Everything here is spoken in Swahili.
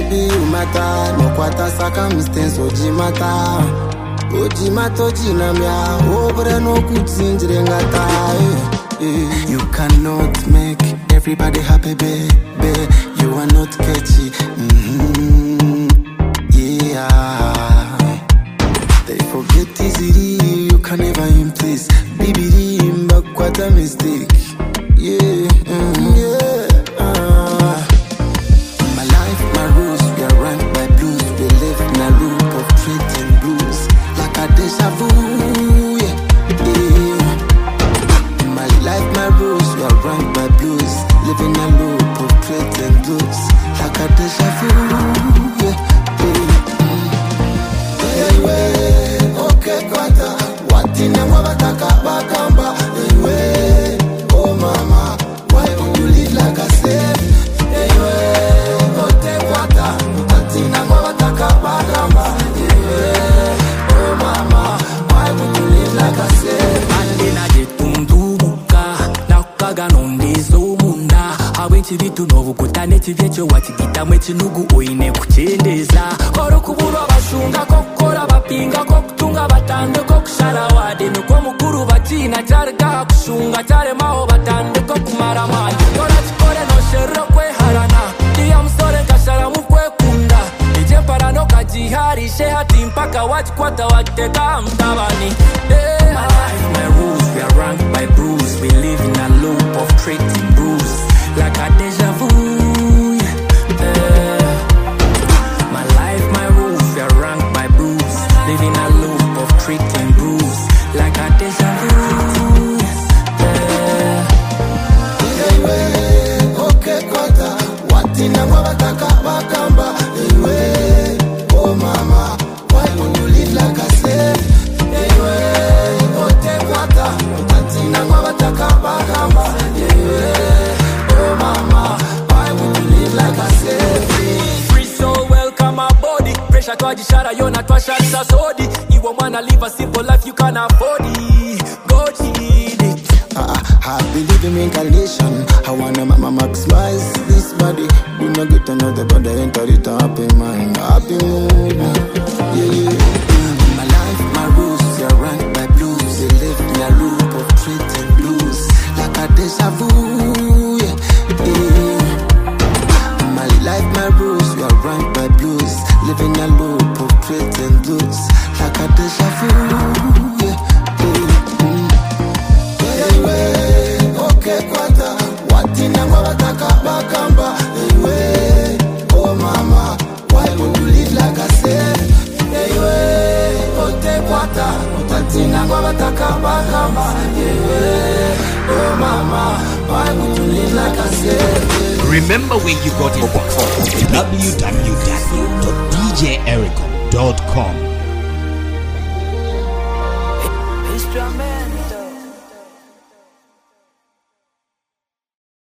baby umata no kwata circumstance ojimata ojinamya obre no kutsinjire ngata. You cannot make everybody happy, baby. You are not catchy. Yeah. They forget easily. You can never impress. Baby, what a mistake. Yeah. My life, my rules, we are ranked by blues. We live in a loop of treat and blues, like a deja vu. Yeah. My life, my rules, we are ranked by blues. Living a loop of treat and blues, like a deja vu. Yeah. Okay, kwata. Watina wabataka bakamba. Oh mama, why would you live like a slave? Ote kwata. Watina wabataka bakamba. Oh mama, why would you live like a slave? Andina jetundumuka nakaga nondezomunda abenshi bitunovu kutaneti vyecho watigita mwechinugu oine kuchendeza koro kubura bashunga kokora bapinga kokutunga batande kokushara wade nuko mukuru batina charga kushunga tare maho batande kokumara mali kora chikore no shero kwe harana dia msore kashara mukwe kunda ije parano kajihari shehati mpaka wachikwata wateka mtabani. My life, my rules, we are ranked by bruise. We live in a loop of treating bruise, like a deja vu. My life, my rules, we are ranked by bruise. Live in a loop of treating bruise, like a deja vu. Okay, kwata. Watina wabataka bakamba. Oh mama, why would you live like a slave? Ote kwata. Watina wabataka bakamba. Oh mama, why would you live like a slave? Free soul, welcome our body. Pressure twajishara yona twashalisa sodi. Iwo mwana live a simple life you can afford it. Go cheat it. I believe in reincarnation. I wanna maximize this body. Do not get another body, enter it happy mind, happy mood. Yeah. My life, my rules, they are ranked by blues. They live in a loop of treat and blues, like a deja vu. Yeah. My life, my rules, we are ranked by blues. Live in a loop of treat and blues, like a deja vu. Yeah. Okay, kwata. Watina wabataka bakamba. Oh mama, why would you live like a slave? Ote kwata. Watina wabataka bakamba. Oh mama, why would you live like a slave? Remember where you got it from. www.djericom.com.